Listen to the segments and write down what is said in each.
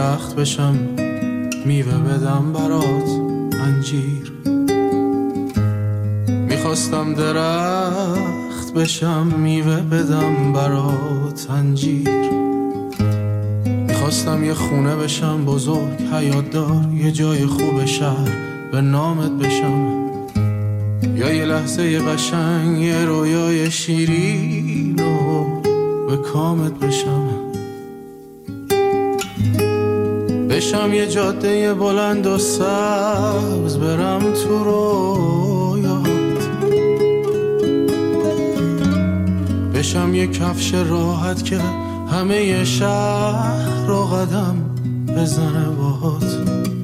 درخت بشم میوه بدم برات انجیر. میخواستم درخت بشم میوه بدم برات انجیر. میخواستم یه خونه بشم بزرگ حیات دار، یه جای خوب شهر به نامت بشم، یا یه لحظه قشنگ یه رویای شیرین و به کامت بشم. بشم یه جاده بلند و سبز برم تو رویات. بشم یه کفش راحت که همه شهر رو قدم بزنه باهات.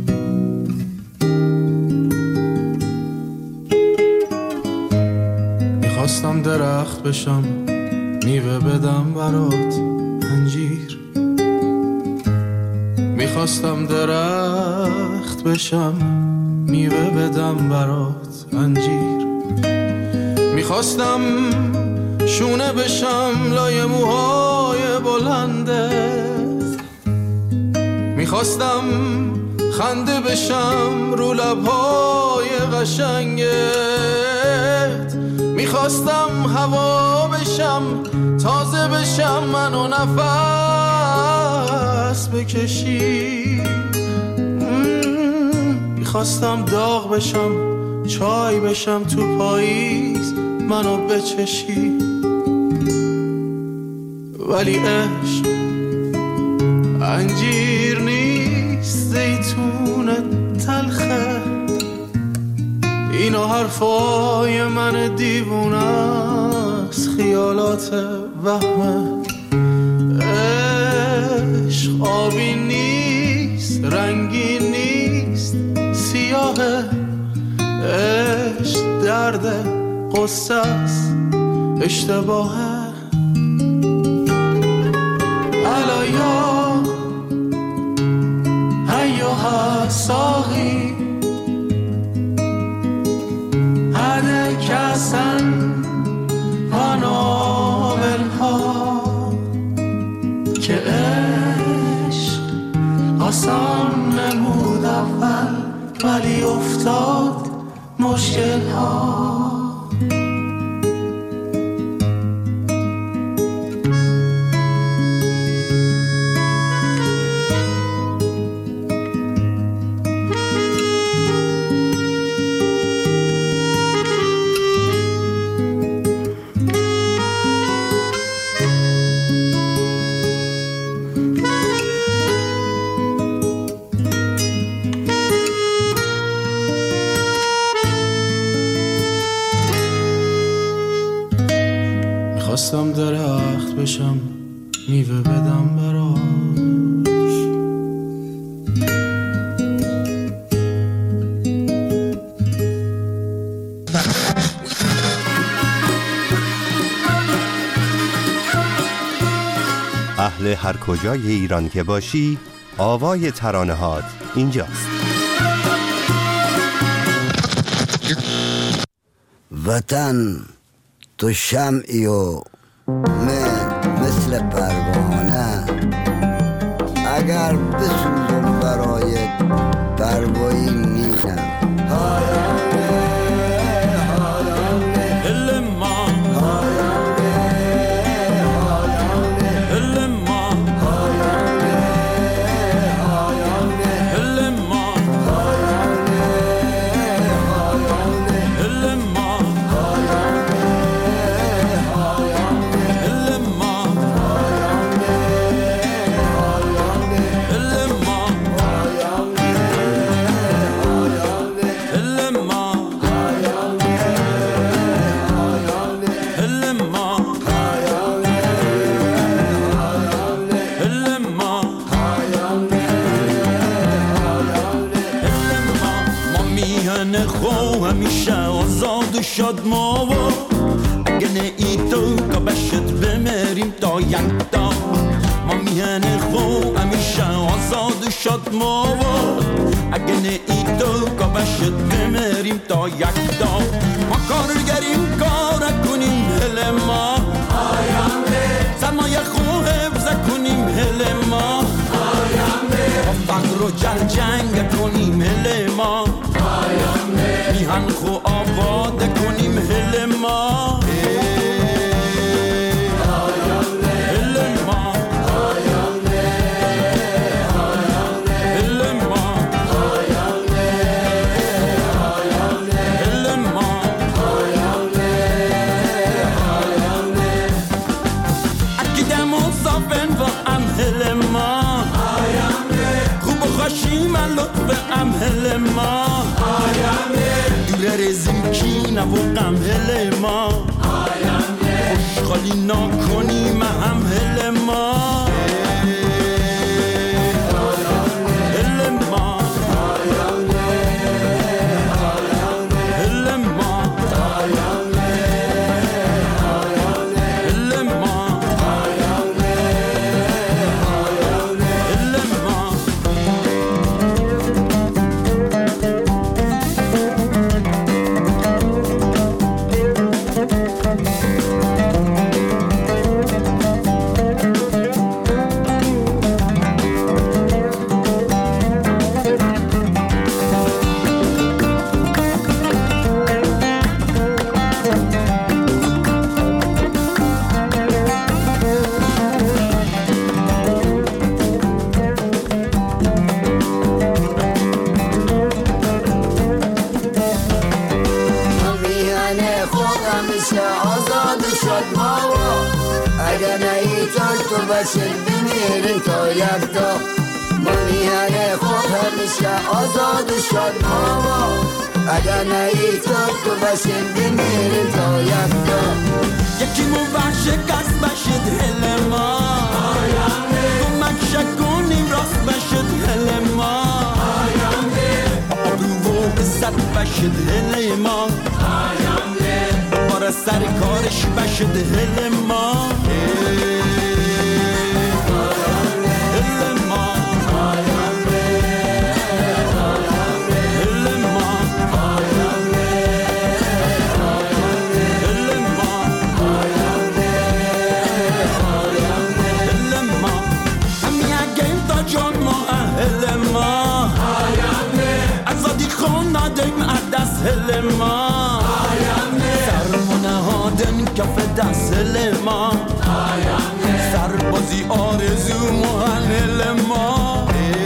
میخواستم درخت بشم میوه بدم برات انجیر. میخواستم درخت بشم میوه بدم برات انجیر. میخواستم شونه بشم لای موهای بلندت. میخواستم خنده بشم رو لبهای قشنگت. میخواستم هوا بشم تازه بشم منو نفس بکشی. میخواستم داغ بشم چای بشم تو پاییز منو بچشی. ولی عشق انجیر نیست زیتون تلخه. اینا حرفای من دیوونه است خیالات وهمه. عشق آبی نیست رنگی نیست سیاهه. عشق درد قصه است اشتباهه. الایا ایها ساقی هده کسن پانابلها که عشق آسان نمود اول ولی افتاد مشکل ها. میخواستم درخت بشم میوه بدم براش. اهل هر کجای ایران که باشی آوای ترانه‌هات اینجاست. وطن تو شمعی و من مثل پروانه، اگر بسوزم برای پروایی نینم. شاد ما و اگه نه ای تو که بشت بمریم تا یک دا. ما میهن خو همیشه آزاد شاد ما و اگه نه ای تو که بشت بمریم تا یک دا. ما کارگریم کار کنیم هل ما سرمایه خو حفظ کنیم هل ما و جل جنگ کنیم هل ما میهن خو آباد کنیم هل ما من لطف امهل ما دور رزیم کی نبوقم هل ما خوشخالی نکنیم همهل ما هل ما هل ما بشر بمیریم تا یکتا ما میهن خود همیشه آزاد و شاد ماما اگر نهی تو بشر بمیریم تا یکتا یکی مو شکست بشد هل ما کمک شکنیم راست بشد هل ما آبرو و عزت بشد هل ما بار سر کارش بشد هل ما هل ما سرمونه هادن کف دست هل ما سربازی آرزو مهن هل ما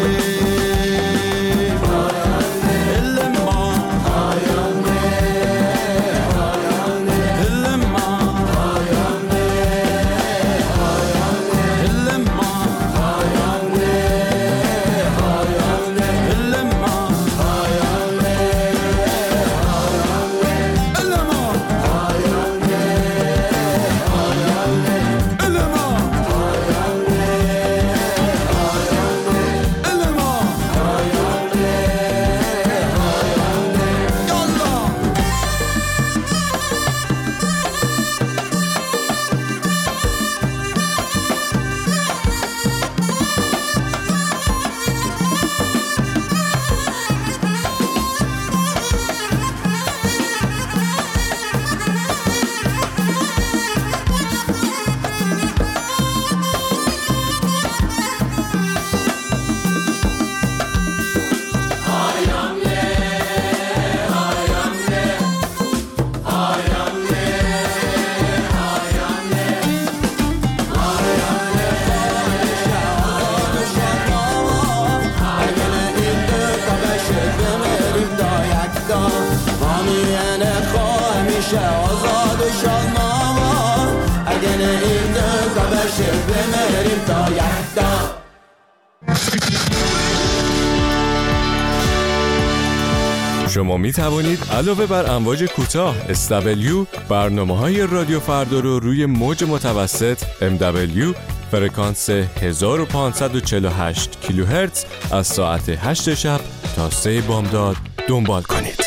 شما می توانید علاوه بر امواج کوتاه SW برنامه‌های رادیو فردا رو روی موج متوسط MW فرکانس 1548 کیلوهرتز از ساعت 8 شب تا 3 بامداد دنبال کنید.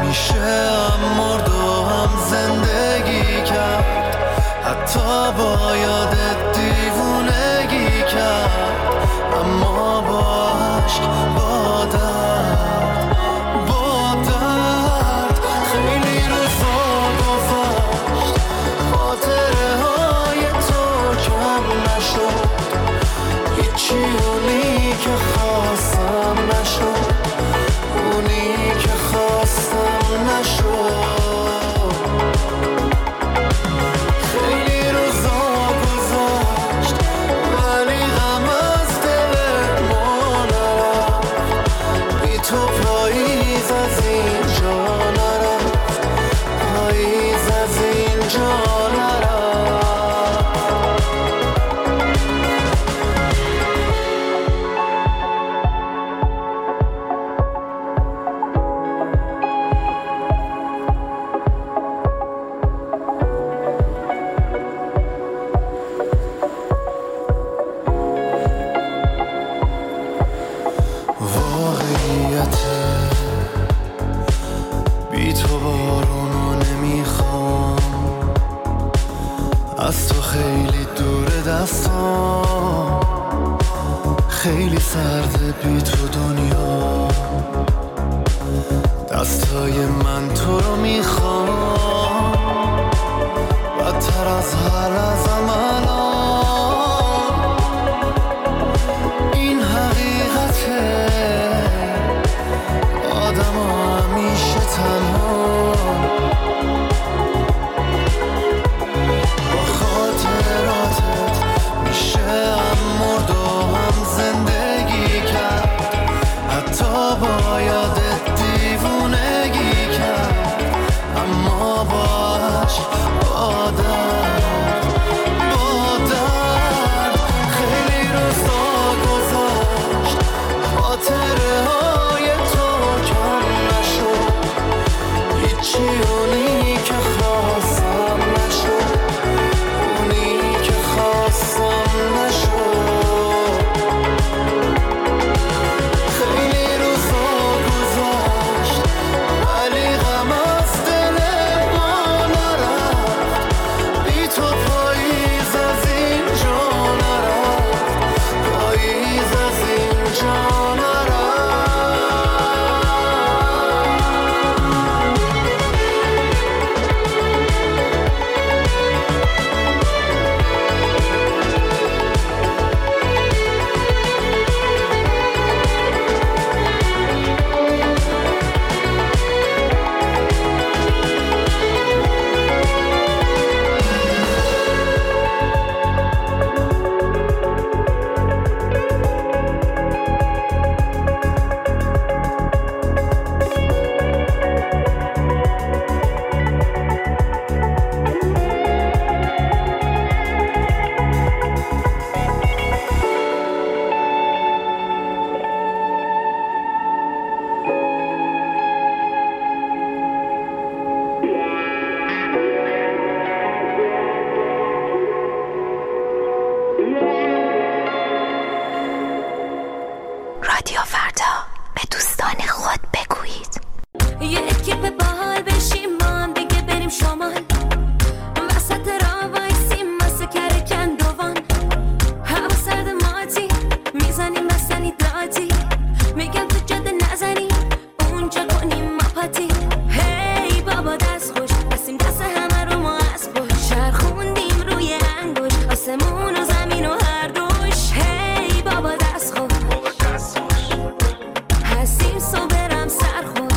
میشه هم مرد و هم زندگی کرد، حتی با یادت دیوونگی کرد، اما با عشق با درد خیلی روزا گذشت، خاطره های تو کم نشد، هیچی اونی که خواستم نشد، اونی که خواستم نشد. خیلی روزا گذشت ولی غم از دل ما نرفت، بی تو پاییز از اینجا نرفت، پاییز از اینجا نرفت. بی تو بارونو نمیخوام، از تو خیلی دور دستام، خیلی سرده بی تو دنیا، دستای من تو رو میخوام، بدتر از هر لحظه‌م الان این حقیقته، آدم همیشه تنها با خاطراتت میشه هم مرد و هم زندگی کرد، حتی با یادت دیوونگی کرد، اما با عشق با درد خیلی روزا گذشت، خاطره های تو کم نشد، هیچی اونی که خواستم نشد، اونی که خواستم نشد. خیلی روزا گذشت ولی غم از دل ما نرفت، بی تو پاییز از اینجا نرفت، پاییز از اینجا نرفت. رادیو فردا، به دوستان خود بگویید. یه اکیپ باحال بشیم ما هم دیگه بریم شمال، وسط راه وایسیم واسه کرکن دوان، هوا سرد ماتی میزنیم بستنی دادی، میگم تو جاده نزنی اونجا کنیم ما پاتی. هی بابا دست خوش بسیم دست همه رو ما از پشت، چرخوندیم روی انگوش آسمون و زمین و هر دوش. هی بابا دست خوش هستیم صبرم سرخور،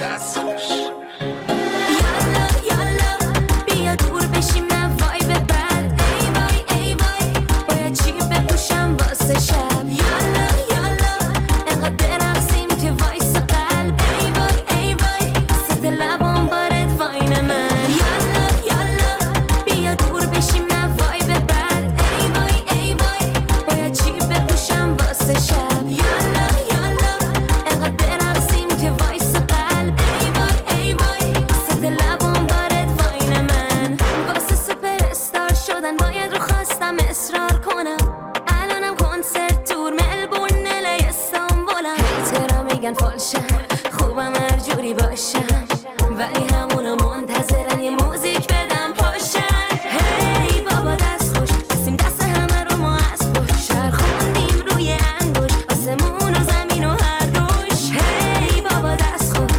یالا یالا بیا دور بشیم نه وای ببر، ای وای ای وای باید چی بپوشم واسه شب. یالا یالا انقدر برقصیم که وایس قلب، ای وای ای وای ست لبام بارد واین من. یالا یالا بیا دور بشیم نه وای ببر، ای وای ای وای باید چی بپوشم واسه شب. یالا یالا انقدر برقصیم که وایس قلب، ای وای ای وای ست لبام بارد واین من. واسه سوپر استار شدن باید رو خواستم اصرار کنم، الانم کنسرت تور ملبورن الی استانبولم، هیترا میگن فالشم خوبم هر جوری باشم، ولی همونو منتظرن یه موزیک بدم پاشن. هی بابا دست خوش بسیم دست همه رو ما از پشت شهر خوندیم روی انگوش آسمون و زمین و هر روش. هی بابا دست خوش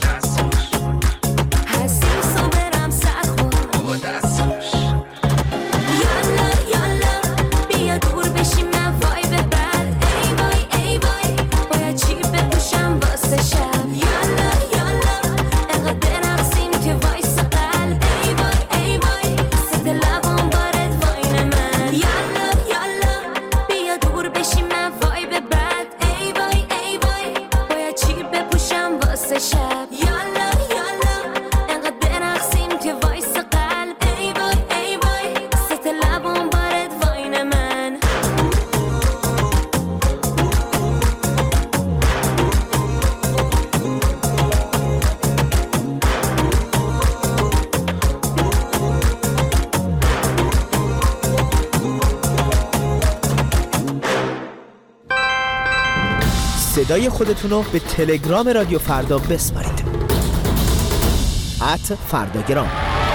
هستیم سو برم سر خور. یالا یالا بیا دور بشیم نه وای ببر. ای وای ای وای باید چی بپوشم واسه شب. یالا یالا انقدر برقصیم که وایس قلب. ای وای ای وای سد لبم بارد واین من. یالا یالا بیا دور بشیم نه وای ببر. ای وای ای وای باید چی بپوشم واسه شب. یالا یالا انقدر برقصیم که وایس قلب. ای وای ای وای سد لبم بارد واین من. صدای خودتون رو به تلگرام رادیو فردا بسپارید. @فرداگرام.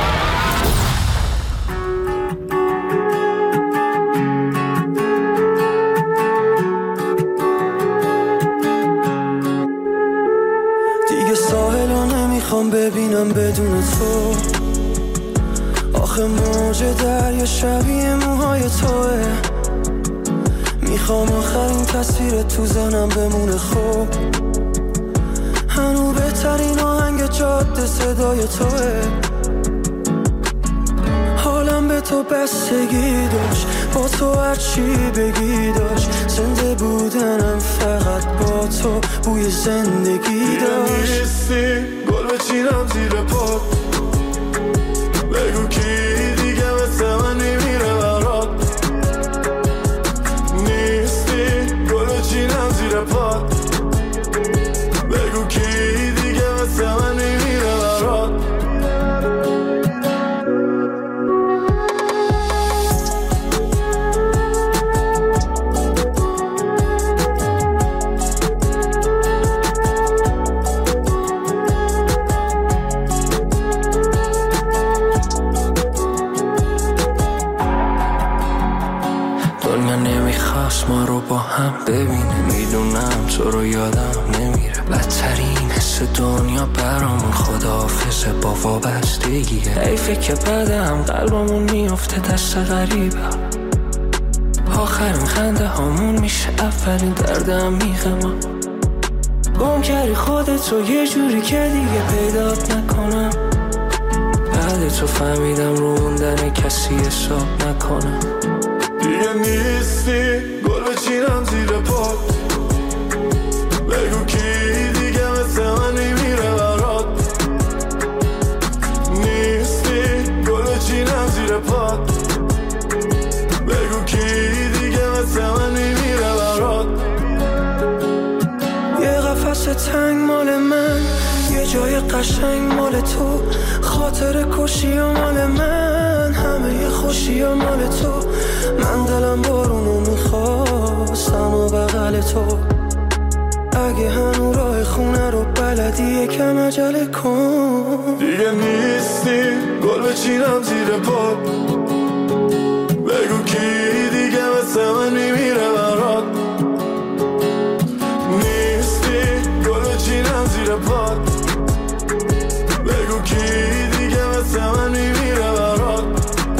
دیگه ساحلو نمیخوام ببینم بدون تو. آخه موج دریا شبیه موهای توه. میخوام آخرین تصویر تو ذهنم بمونه. خوب هنو بهترین آهنگ جاده صدای توه. حالم به تو بستگی داشت با تو هرچی بگی داشت. زنده بودنم فقط با تو بوی زندگی داشت. نیستی گل بچینم زیر پات. بگو کی دیگه مثل من میمیره برات. نیستی گل بچینم زیر پات. بگو کی دیگه مثل من میمیره برات. دنیا نمیخواست ما رو با هم ببینه. میدونم تو رو یادم نمیره. بدترین حس دنیا برامون خداحافظه با وابستگیه. حیفه که بعدم قلبمون میفته دست غریبه. آخرین خنده هامون میشه اولین درد عمیق ما. گم کردی خودت رو یه جوری که دیگه پیدات نکنم. بعد تو فهمیدم رو موندن کسی حساب نکنم. دیگه نیستی گل بچینم زیر پات. بگو کی دیگه مثل من میمیره برات. نیستی گل بچینم زیر پات. بگو کی دیگه مثل من میمیره برات. یه قفس تنگ مال من. یه جای قشنگ مال تو. خاطر کشی و مال من. همه یه خوشی و مال تو. من دلم بارونو میخواستم و بغل تو. اگه هنو راه خونه رو بلدی یکم عجله کن. دیگه نیستی گل بچینم زیر پات. بگو کی دیگه مثل من میمیره برات. نیستی گل بچینم زیر پات. بگو کی دیگه مثل من میمیره برات.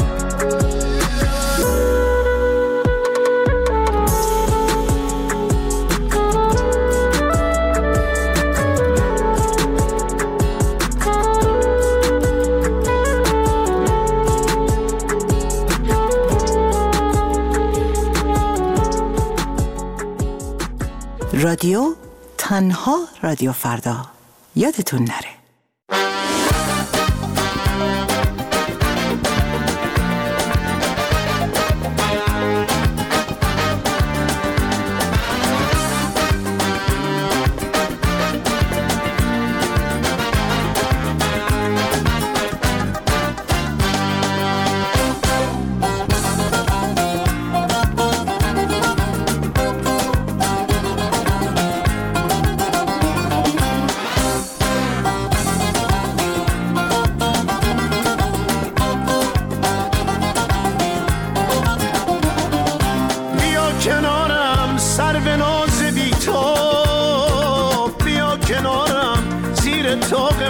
رادیو تنها رادیو فردا. یادتون نره. زیر طاق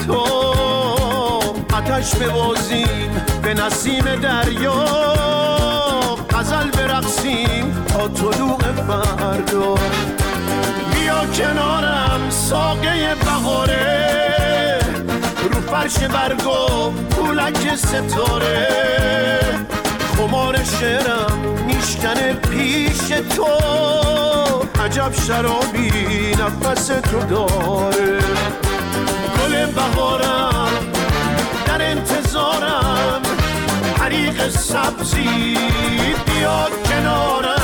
مهتاب آتش ببازیم به نسیم دریا غزل برقصیم تا طلوع فردا بیا کنارم ساقه بهاره رو فرش برگا پولک ستاره خمار شعرم میشکنه پیش تو عجب شرابی نفس تو داره گل بهارم در انتظارم حریق سبزی بیا کنارم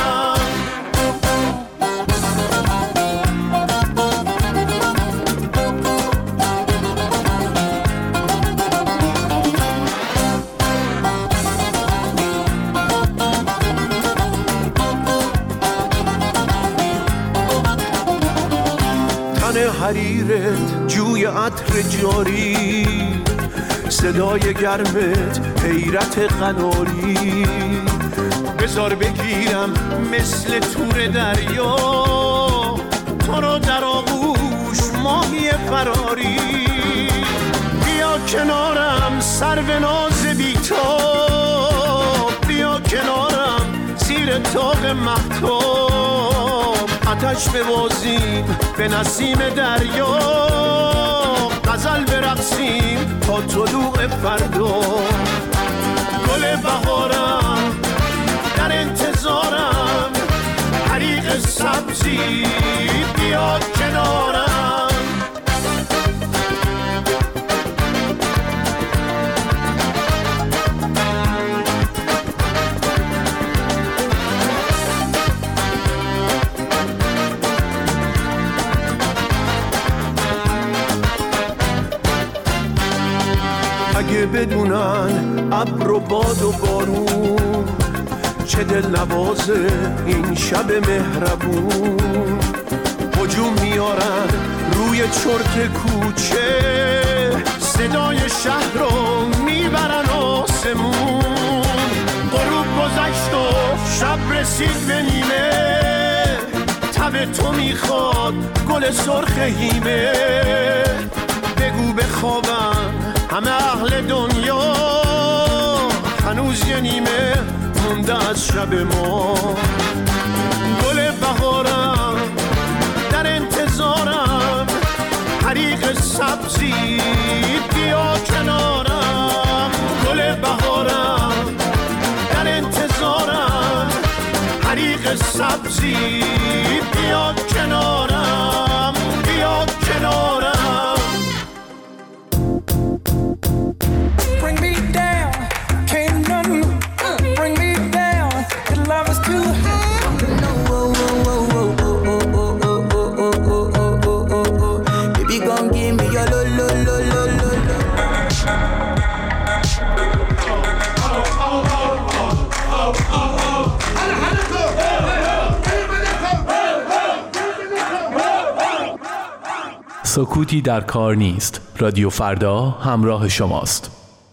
حریرت جوی عطر جاری صدای گرمت حیرت قناری بذار بگیرم مثل تور دریا تو رو در آغوش ماهی فراری بیا کنارم سرو ناز بیتاب بیا کنارم زیر طاق مهتاب آتش ببازیم به نسیم دریا غزل برقصیم تا طلوع فردا گل بهارم در انتظارم حریق سبزی بیا کنارم اگه بدونن ابر و باد و بارون چه دل نوازه این شب مهربون هجوم میارن روی چرت کوچه صدای شهر رو میبرن آسمون غروب گذشت و شب رسید به نیمه تب تو میخواد گل سرخ هیمه بگو بخوابم همه اهل دنیا هنوز یه نیمه مونده از شب ما گل بهارم در انتظارم حریق سبزی بیا کنارم گل بهارم در انتظارم حریق سبزی بیا کنارم بیا کنارم Bring me down, can't nothing bring me down. Your love is too high. Baby, gon' give me your lo lo lo lo lo lo. سکوتی در کار نیست. رادیو فردا همراه شماست.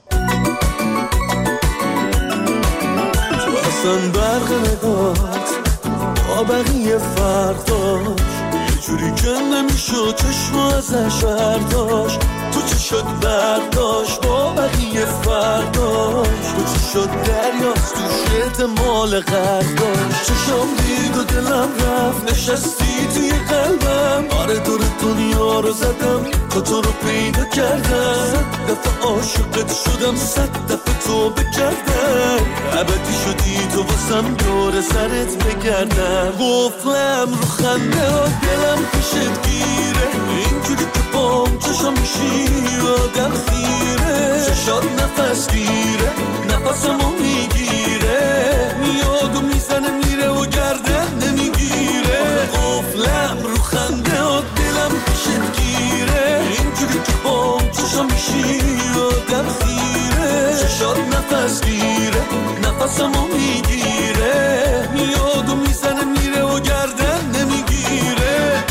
اصلا برق نگات با بقیه فرداش یه جوری که نمیشد چشم ازش برداشت تو چی شد برداشت با بقیه فرداش تو چی شد دریاست تو شد مال غرداشت چشم دید و دلم رفت نشستی توی قلبم آره دور دنیا رو زدم تا تو رو پیدا کردم 100 دفعه عاشقت شدم 100 دفعه تو بکردم ابدی شدی تو واسم دور سرت بگردم قفلم رو خنده ها دلم پیشت گیره اینجوری که بام چشم میشی آدم خیره چشات نفس گیره نفسمو میگیره میاد و میزنه میره و گردن نمیگیره قفلم رو خنده ها دلم پیشت گیره اینجوری که بام چشم میشی آدم خیره چشات نفس گیره نفسمو میگیره میاد و میزنه میره و گردن نمیگیره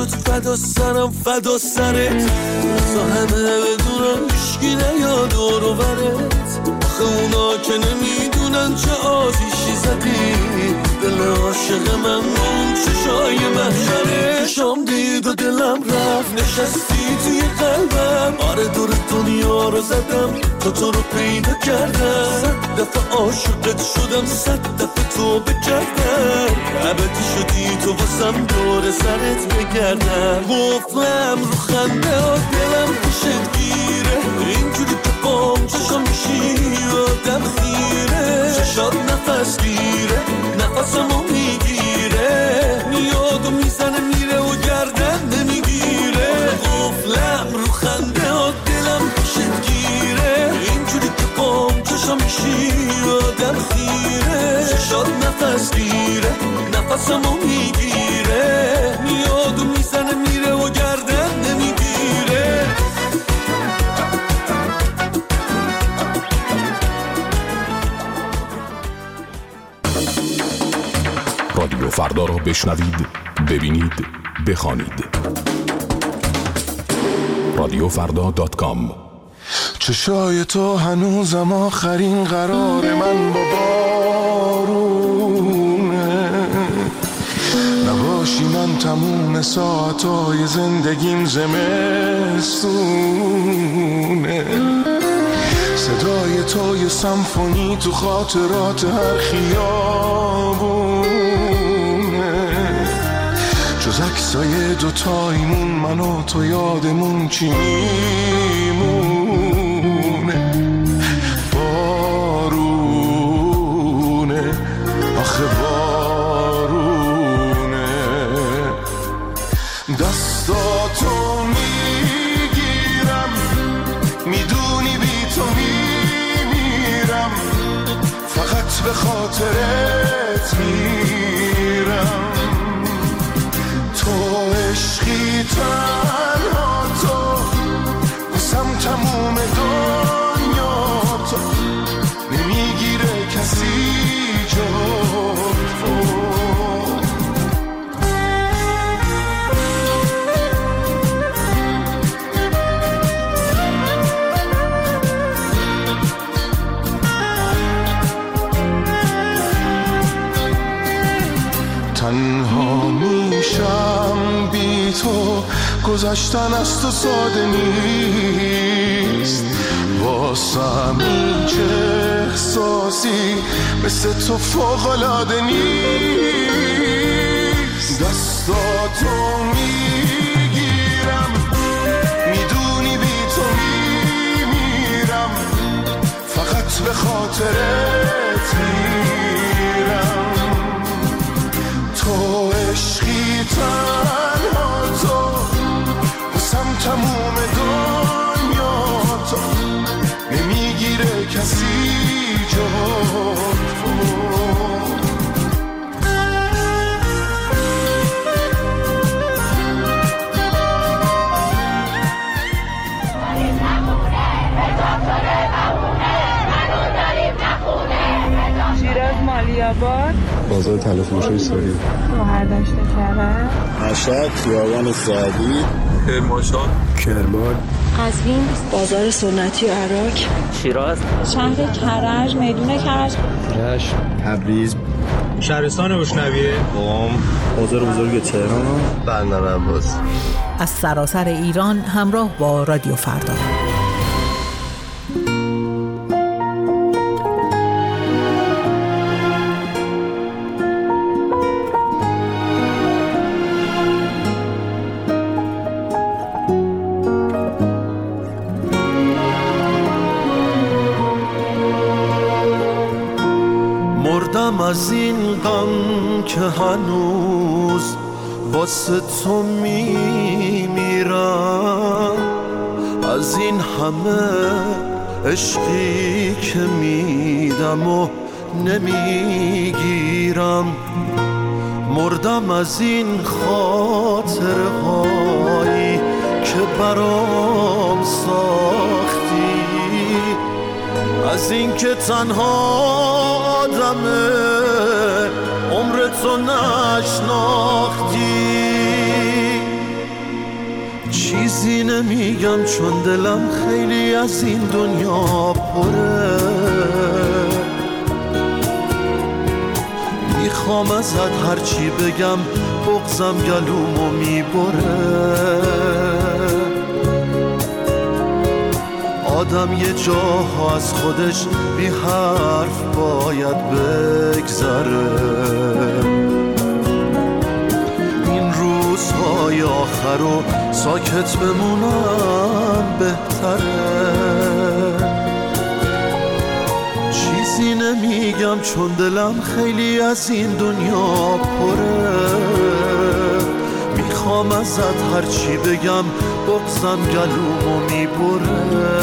شد فدا سرم فدا سرت، همه بدونم هیچکی نیاد دور و برت، آخه اونا که نمیدونن چه آتیشی زدی، دل عاشق من اون چشای محشره، شام دید و دلم رفت نشستی توی قلبم، آره دور دنیا رو زدم تو رو پیدا کردم، 100 دفعه عاشقت شدم 100 دفعه توبه کردم، ابدی شدی تو واسم دور سرت بگردم، گفتم رو خنده ها دلم پیشت گیره، اینجوری که بام چشم میشی آدم خیره، چشات نفس گیره نفسمو میگیره، میاد و میزنه میره و گردن نمیگیره، قفلم رو خنده ها دلم پیشت گیره، اینجوری که بام چشم میشی آدم خیره، چشات نفس گیره نفسمو میگیره، میاد و میزنه میره و گردن نمیگیره. رادیو فردا را بشنوید، ببینید، بخوانید. رادیوفردا.com. چشای تو هنوزم آخرین قرار من با بارونه، نباشی من تموم ساعتای زندگیم زمستونه، صدای تو یه سمفونی تو خاطرات هر خیابونه، جز عکسای دوتاییمون من و تو یادمون چی میمونه، بارونه آخه بارونه، دستاتو میگیرم میدونی بی تو میمیرم، فقط به خاطرت میرم، تو عشقی تنها تو بسم تموم دنیا، تو نمیگیره کسی جا تو. تنها میشم بی تو، گذشتن از تو ساده نیست، واسم هیچ احساسی مثل تو فوق‌العاده نیست، دستاتو میگیرم میدونی بی تو میمیرم، فقط به خاطرت میرم، تو عشقی تنها تو بسم تموم دنیا، تو نمیگیره کسی جا تو. شیراز مالیاباد، بازار تلفروشی ساری، شوهر داشته کرد، مشهد خیابان سعدی، کرمانشاه، کرمان، قزوین بازار سنتی عراق، شیراز، شهر کرج میدون کرج، رشت، تبریز، شهرستان بوشنویه، قم، بازار بزرگ تهران، بندر عباس. از سراسر ایران همراه با رادیو فردا. مردم از این غم که هنوز واسه تو میمیرم، از این همه عشقی که میدم و نمیگیرم، مردم از این خاطره هایی که برام ساختی، از این که تنها آدمه عمر تو نشناختی، چیزی نمیگم چون دلم خیلی از این دنیا پره، میخوام ازت هرچی بگم بغضم گلومو میبره. آدم یه جاها از خودش بی حرف باید بگذره. این روزهای آخر رو ساکت بمونم بهتره. چیزی نمیگم چون دلم خیلی از این دنیا پره، میخوام ازت هرچی بگم بغضم گلومو میبره.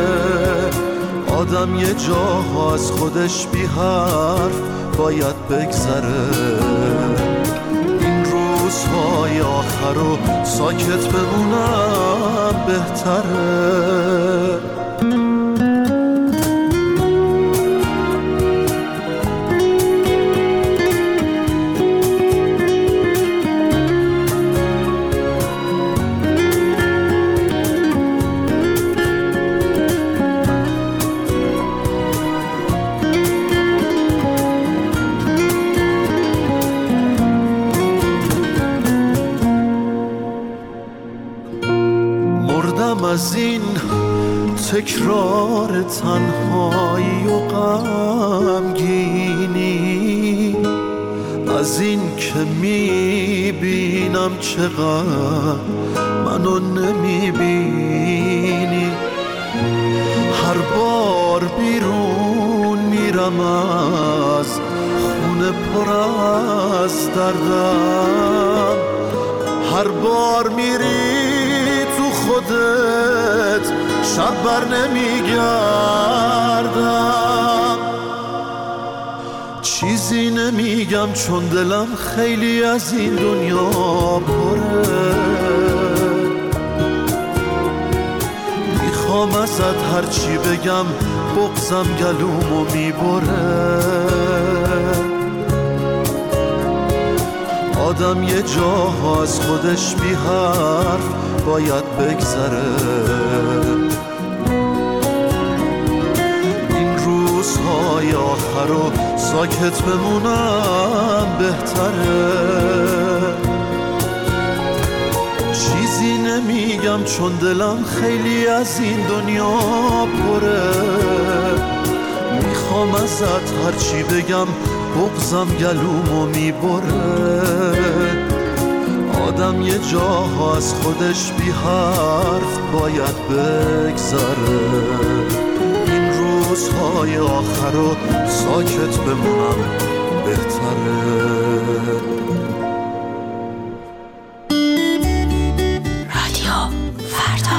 آدم یه جاها از خودش بی حرف باید بگذره. این روزهای آخر رو ساکت بمونم بهتره. از این تکرار تنهایی و غمگینی، از این که میبینم چقدر منو نمیبینی. هر بار بیرون میرم از خونه پر از دردم، هر بار میری خودت شب بر نمیگردم. چیزی نمیگم چون دلم خیلی از این دنیا پره، میخوام ازت هرچی بگم بغضم گلومو میبره. آدم یه جاها از خودش بی حرف باید بگذره. این روزهای آخر رو ساکت بمونم بهتره. چیزی نمیگم چون دلم خیلی از این دنیا پره، میخوام ازت هرچی بگم بغضم گلومو میبره. آدم یه جاها از خودش بی حرف باید بگذره. این روزهای آخر رو ساکت بمونم بهتره. رادیو فردا.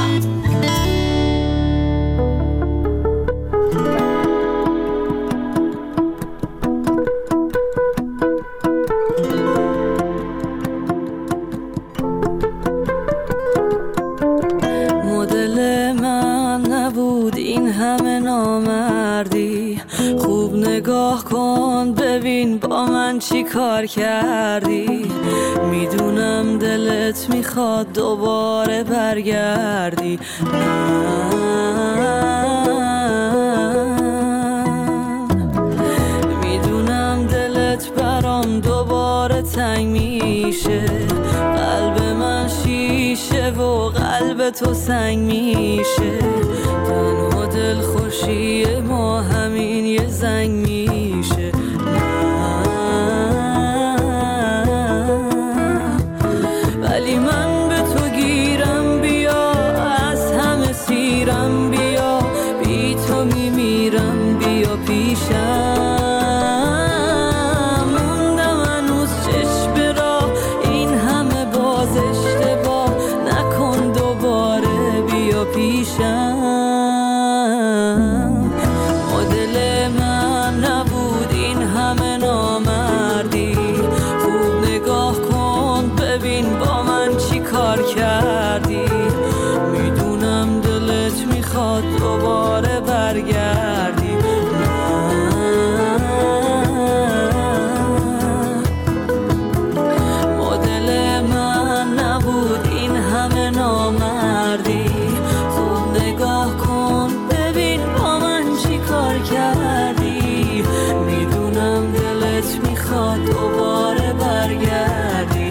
نگاه کن ببین با من چی کار کردی. میدونم دلت میخواد دوباره برگردی، میدونم دلت برام دوباره تنگ میشه. قلب من شیشه و قلب تو سنگ میشه. تنها دل خوشی ما همین یه زنگ میشه. ولی من به تو گیرم، بیا از همه سیرم، بیا بی تو میمیرم، بیا پیشم. موندم هنوز چشم راه، این همه باز اشتباه نکن دوباره، بیا پیشم. مدل من نبود این همه نامردی. خوب نگاه کن ببین با من چی کار کردی. میدونم دلت میخواد دوباره برگردی. میخواد دوباره برگردی.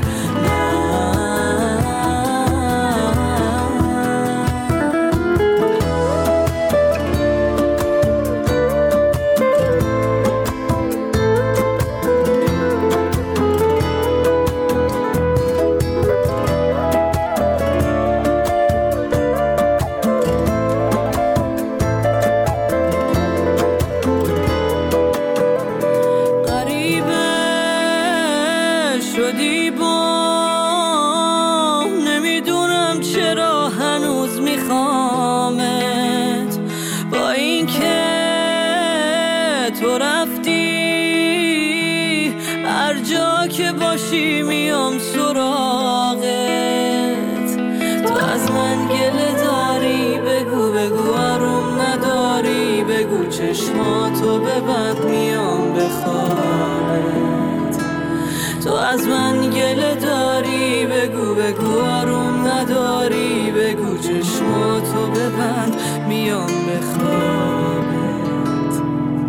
که باشی میام سراغت. تو از من گله داری بگو بگو، آروم نداری بگو، چشماتو ببند میام بخوابت. تو از من گله داری بگو بگو، آروم نداری بگو، چشماتو ببند میام بخوابت.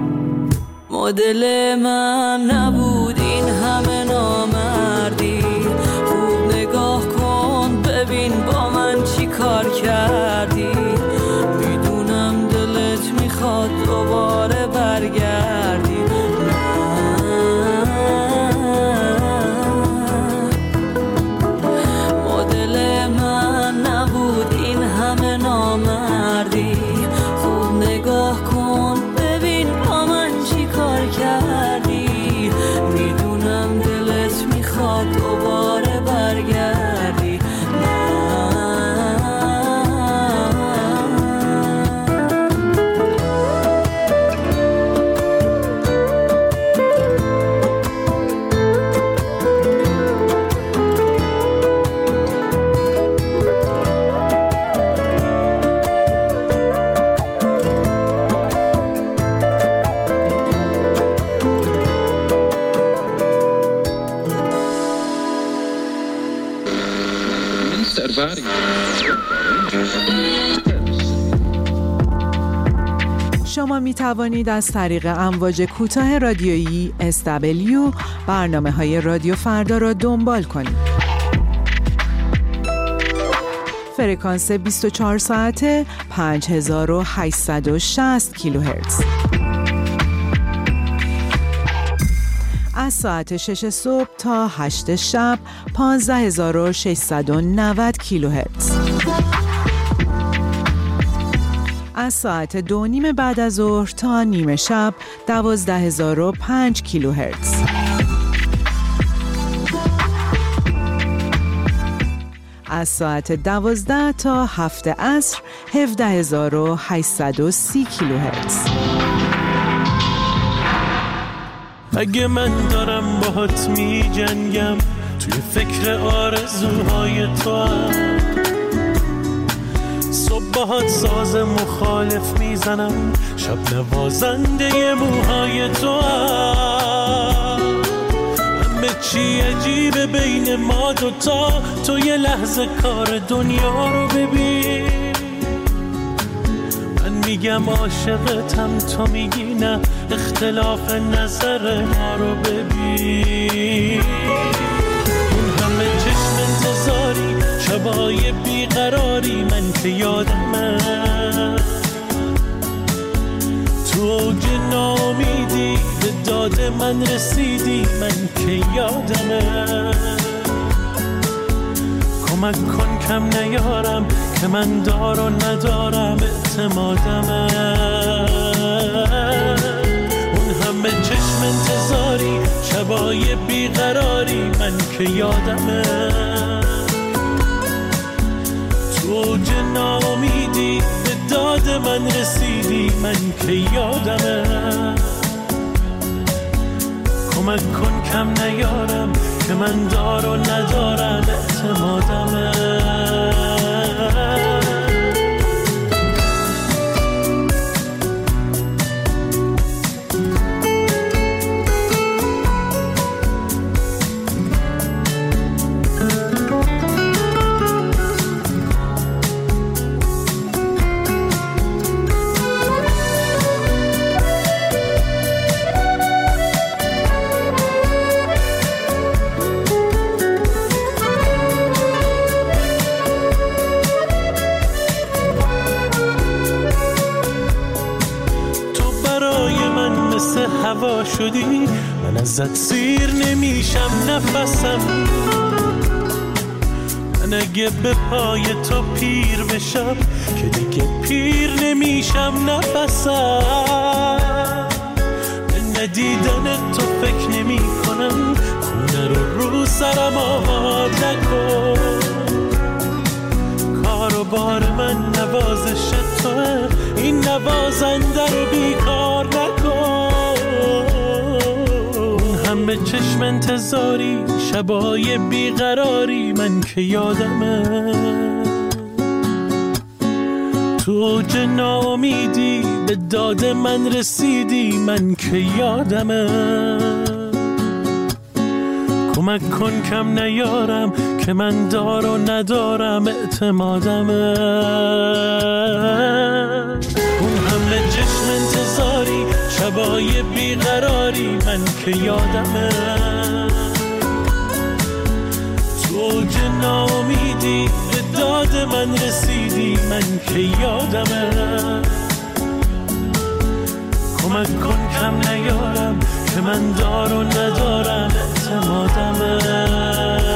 مدل من نبود این همه نامردی، خوب نگاه کن ببین با من چی کار کردی. میدونم دلت میخواد دوباره برگردی. مدل من نبود این همه نامردی، خوب نگاه کن ببین با من چی کار کردی. میدونم دلت میخواد دوباره برگردی. شما می توانید از طریق امواج کوتاه رادیویی SW برنامه‌های رادیو فردا را دنبال کنید. فرکانس 24 ساعته 5860 کیلوهرتز. از ساعت 6 صبح تا 8 شب 15690 کیلوهرتز. از ساعت 2:30 بعد از ظهر تا نیمه شب 12005 کیلوهرتز. از ساعت 12 تا 7 عصر 17830 کیلوهرتز. اگه من دارم باهات می جنگم، توی فکر آرزوهای تو هم، صبح باهات ساز مخالف میزنم، شب نوازنده موهای تو هم. همه چی عجیبه بین ما دوتا، تو یه لحظه کار دنیا رو ببین. میگم عاشقتم، تو میگی نه، اختلاف نظر ما رو ببین. اون همه چشم انتظاری، شبای بیقراری، من که یادمه تو اوج ناامیدی به داد من رسیدی، من که یادمه. کمک کن کم نیارم که من دار و ندارم اعتمادمه. اون همه چشم انتظاری، شبای بیقراری، من که یادمه تو اوج ناامیدی به داد من رسیدی، من که یادمه. کمک کن کم نیارم که من دار و ندارم اعتمادمه. برای من مثل هوا شدی، من ازت سیر نمیشم نفسم. من اگه به پای تو پیر بشم که دیگه پیر نمیشم نفسم. به ندیدن تو فکر نمی کنم، خونه رو سرم آباد نکن. کار و بار من نوازش توه، این نوازنده رو بیکار نکن. همه چشم انتظاری، شبای بیقراری، من که یادمه تو اوج ناامیدی به داد من رسیدی، من که یادمه. کمک کن کم نیارم که من دار و ندارم اعتمادمه. اون همه چشم انتظاری، شبای بیقراری، من که یادمه تو اوج ناامیدی به داد من رسیدی، من که یادمه. کمک کن کم نیارم که من دار و ندارم اعتمادمه.